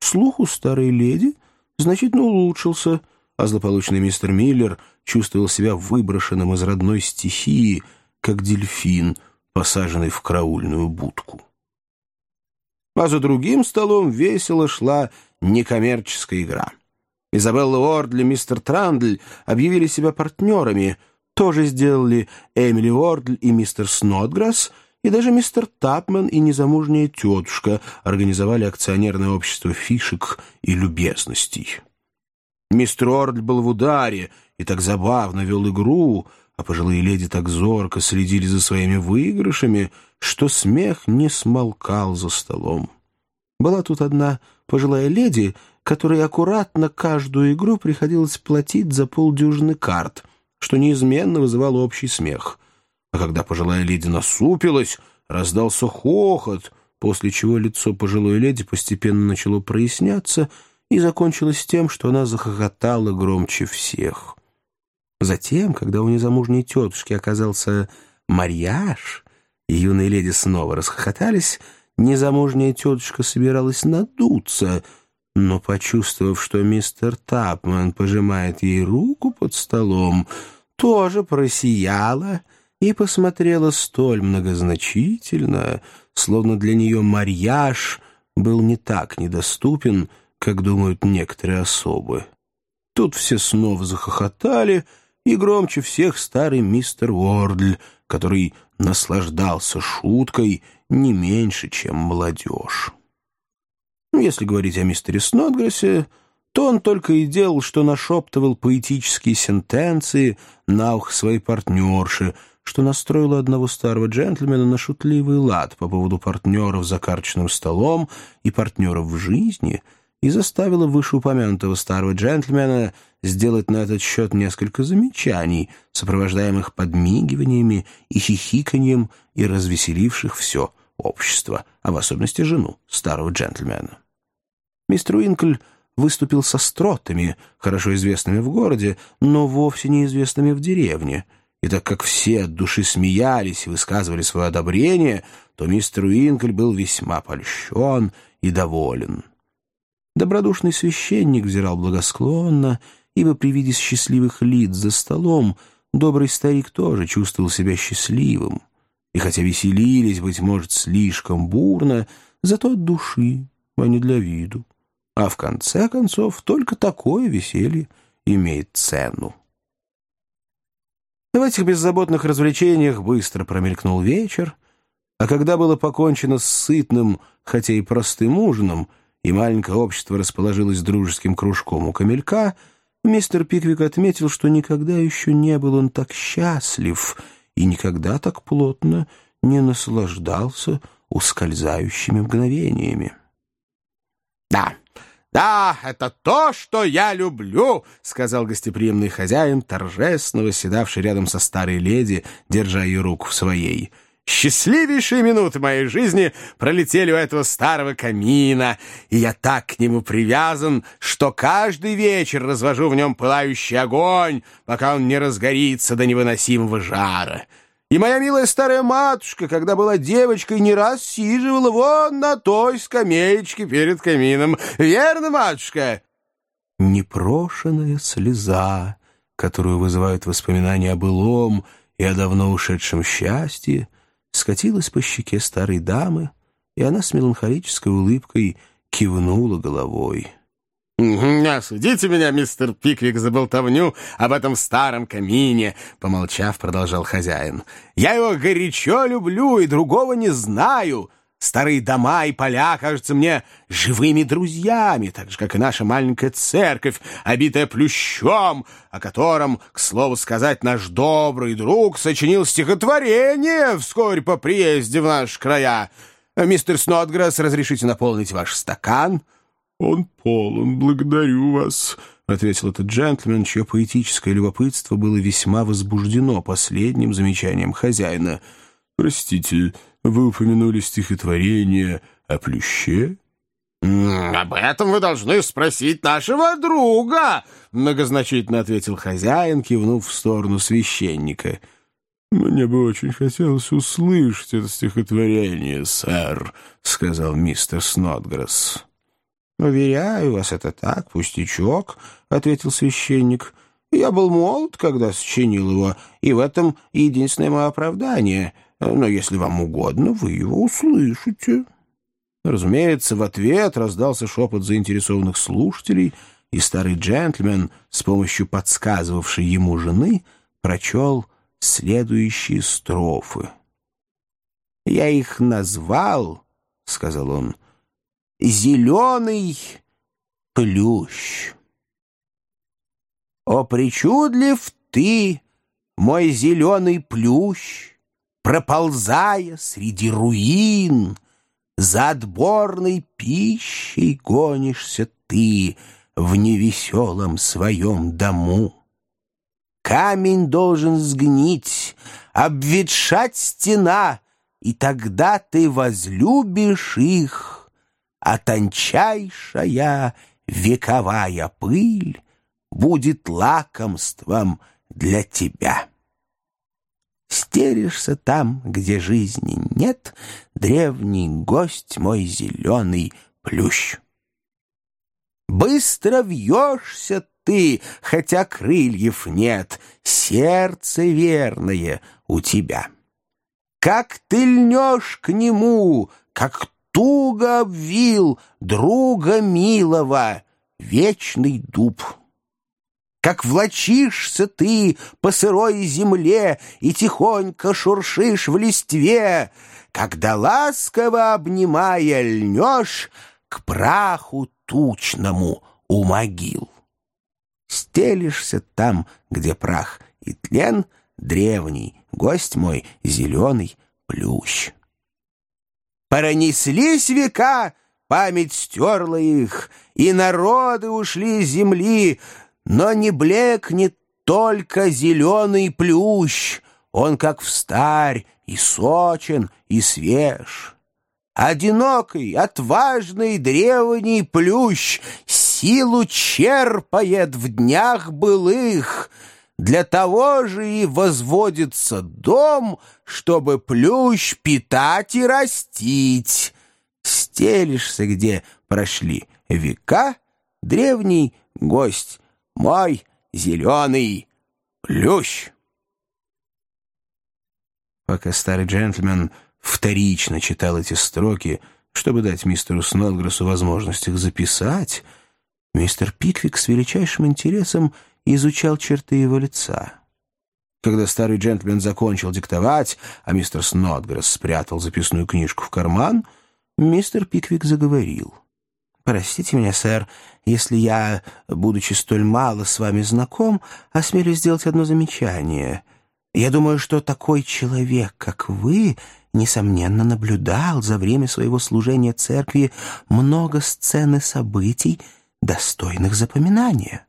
Слух у старой леди значительно улучшился, а злополучный мистер Миллер чувствовал себя выброшенным из родной стихии, как дельфин, посаженный в караульную будку. А за другим столом весело шла некоммерческая игра. Изабелла Уордли и мистер Трандль объявили себя партнерами, тоже сделали Эмили Уордли и мистер Снотграсс, и даже мистер Тапман и незамужняя тетушка организовали акционерное общество фишек и любезностей. Мистер Уордли был в ударе и так забавно вел игру, а пожилые леди так зорко следили за своими выигрышами, что смех не смолкал за столом. Была тут одна пожилая леди, которой аккуратно каждую игру приходилось платить за полдюжины карт, что неизменно вызывало общий смех. А когда пожилая леди насупилась, раздался хохот, после чего лицо пожилой леди постепенно начало проясняться и закончилось тем, что она захохотала громче всех. Затем, когда у незамужней тетушки оказался марьяж, и юные леди снова расхохотались, незамужняя тетушка собиралась надуться, но, почувствовав, что мистер Тапман пожимает ей руку под столом, тоже просияла и посмотрела столь многозначительно, словно для нее марьяж был не так недоступен, как думают некоторые особы. Тут все снова захохотали, и громче всех старый мистер Уордль, который наслаждался шуткой не меньше, чем молодежь. Если говорить о мистере Снотграссе, то он только и делал, что нашептывал поэтические сентенции на ухо своей партнерши, что настроило одного старого джентльмена на шутливый лад по поводу партнеров за карточным столом и партнеров в жизни и заставило вышеупомянутого старого джентльмена сделать на этот счет несколько замечаний, сопровождаемых подмигиваниями и хихиканьем и развеселивших все общество, а в особенности жену старого джентльмена. Мистер Уинкль выступил с остротами, хорошо известными в городе, но вовсе неизвестными в деревне, и так как все от души смеялись и высказывали свое одобрение, то мистер Уинкль был весьма польщен и доволен. Добродушный священник взирал благосклонно, ибо при виде счастливых лиц за столом добрый старик тоже чувствовал себя счастливым, и хотя веселились, быть может, слишком бурно, зато от души, а не для виду. А в конце концов только такое веселье имеет цену. В этих беззаботных развлечениях быстро промелькнул вечер, а когда было покончено с сытным, хотя и простым ужином, и маленькое общество расположилось дружеским кружком у камелька, мистер Пиквик отметил, что никогда еще не был он так счастлив и никогда так плотно не наслаждался ускользающими мгновениями. «Да, это то, что я люблю», — сказал гостеприимный хозяин, торжественно восседавший рядом со старой леди, держа ее руку в своей. «Счастливейшие минуты моей жизни пролетели у этого старого камина, и я так к нему привязан, что каждый вечер развожу в нем пылающий огонь, пока он не разгорится до невыносимого жара. И моя милая старая матушка, когда была девочкой, не раз сиживала вон на той скамеечке перед камином. Верно, матушка?» Непрошенная слеза, которую вызывают воспоминания о былом и о давно ушедшем счастье, скатилась по щеке старой дамы, и она с меланхолической улыбкой кивнула головой. «Не осудите меня, мистер Пиквик, за болтовню об этом старом камине», — помолчав, продолжал хозяин. «Я его горячо люблю и другого не знаю. Старые дома и поля кажутся мне живыми друзьями, так же, как и наша маленькая церковь, обитая плющом, о котором, к слову сказать, наш добрый друг сочинил стихотворение вскоре по приезде в наши края. Мистер Снотграсс, разрешите наполнить ваш стакан?» «Он полон, благодарю вас», — ответил этот джентльмен, чье поэтическое любопытство было весьма возбуждено последним замечанием хозяина. «Простите, вы упомянули стихотворение о плюще?» «Об этом вы должны спросить нашего друга», — многозначительно ответил хозяин, кивнув в сторону священника. «Мне бы очень хотелось услышать это стихотворение, сэр», — сказал мистер Снотграсс. «Уверяю вас, это так, пустячок», — ответил священник. «Я был молод, когда сочинил его, и в этом единственное мое оправдание. Но если вам угодно, вы его услышите». Разумеется, в ответ раздался шепот заинтересованных слушателей, и старый джентльмен, с помощью подсказывавшей ему жены, прочел следующие строфы. «Я их назвал, — сказал он, — зеленый плющ. О, причудлив ты, мой зеленый плющ, проползая среди руин, за отборной пищей гонишься ты в невеселом своем дому. Камень должен сгнить, обветшать стена, и тогда ты возлюбишь их, а тончайшая вековая пыль будет лакомством для тебя. Стеришься там, где жизни нет, древний гость мой зеленый плющ. Быстро вьешься ты, хотя крыльев нет, сердце верное у тебя. Как ты льнешь к нему, как туго обвил друга милого вечный дуб. Как влачишься ты по сырой земле и тихонько шуршишь в листве, когда ласково обнимая льнешь к праху тучному у могил. Стелишься там, где прах и тлен, древний гость мой зеленый плющ. Пронеслись века, память стерла их, и народы ушли с земли, но не блекнет только зеленый плющ, он как встарь и сочен, и свеж. Одинокий, отважный древний плющ силу черпает в днях былых. Для того же и возводится дом, чтобы плющ питать и растить. Стелишься, где прошли века, древний гость мой зеленый плющ. Пока старый джентльмен вторично читал эти строки, чтобы дать мистеру Снодгрессу возможность их записать, мистер Пиквик с величайшим интересом изучал черты его лица. Когда старый джентльмен закончил диктовать, а мистер Снодгресс спрятал записную книжку в карман, мистер Пиквик заговорил. «Простите меня, сэр, если я, будучи столь мало с вами знаком, осмелюсь сделать одно замечание. Я думаю, что такой человек, как вы, несомненно, наблюдал за время своего служения церкви много сцен и событий, достойных запоминания».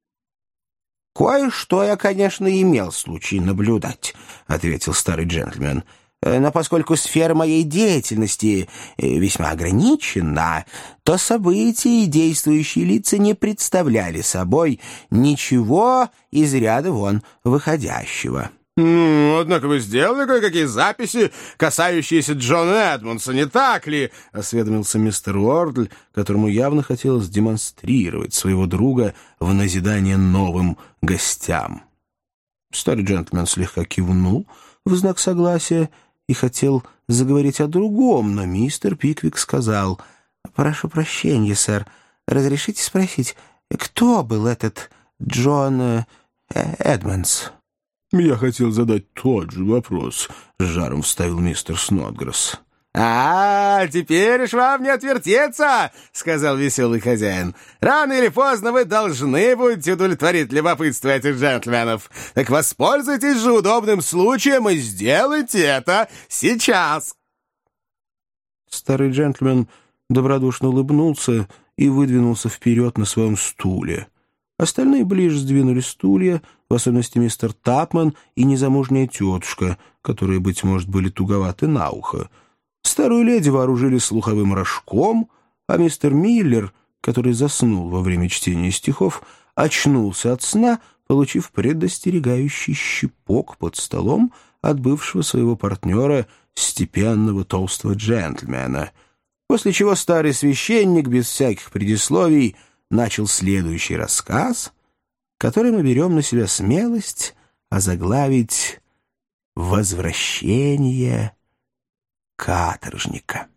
«Кое-что я, конечно, имел случай наблюдать», — ответил старый джентльмен. «Но поскольку сфера моей деятельности весьма ограничена, то события и действующие лица не представляли собой ничего из ряда вон выходящего». «Однако вы сделали кое-какие записи, касающиеся Джона Эдмонса, не так ли?» — осведомился мистер Уордль, которому явно хотелось демонстрировать своего друга в назидание новым гостям. Старый джентльмен слегка кивнул в знак согласия и хотел заговорить о другом, но мистер Пиквик сказал: «Прошу прощения, сэр, разрешите спросить, кто был этот Джон Эдмонс?» «Я хотел задать тот же вопрос», — с жаром вставил мистер Снодгресс. Теперь уж вам не отвертеться», — сказал веселый хозяин. «Рано или поздно вы должны будете удовлетворить любопытство этих джентльменов. Так воспользуйтесь же удобным случаем и сделайте это сейчас». Старый джентльмен добродушно улыбнулся и выдвинулся вперед на своем стуле. Остальные ближе сдвинули стулья, в особенности мистер Тапман и незамужняя тетушка, которые, быть может, были туговаты на ухо. Старую леди вооружили слуховым рожком, а мистер Миллер, который заснул во время чтения стихов, очнулся от сна, получив предостерегающий щипок под столом от бывшего своего партнера, степенного толстого джентльмена. После чего старый священник без всяких предисловий начал следующий рассказ, который мы берем на себя смелость озаглавить «Возвращение каторжника».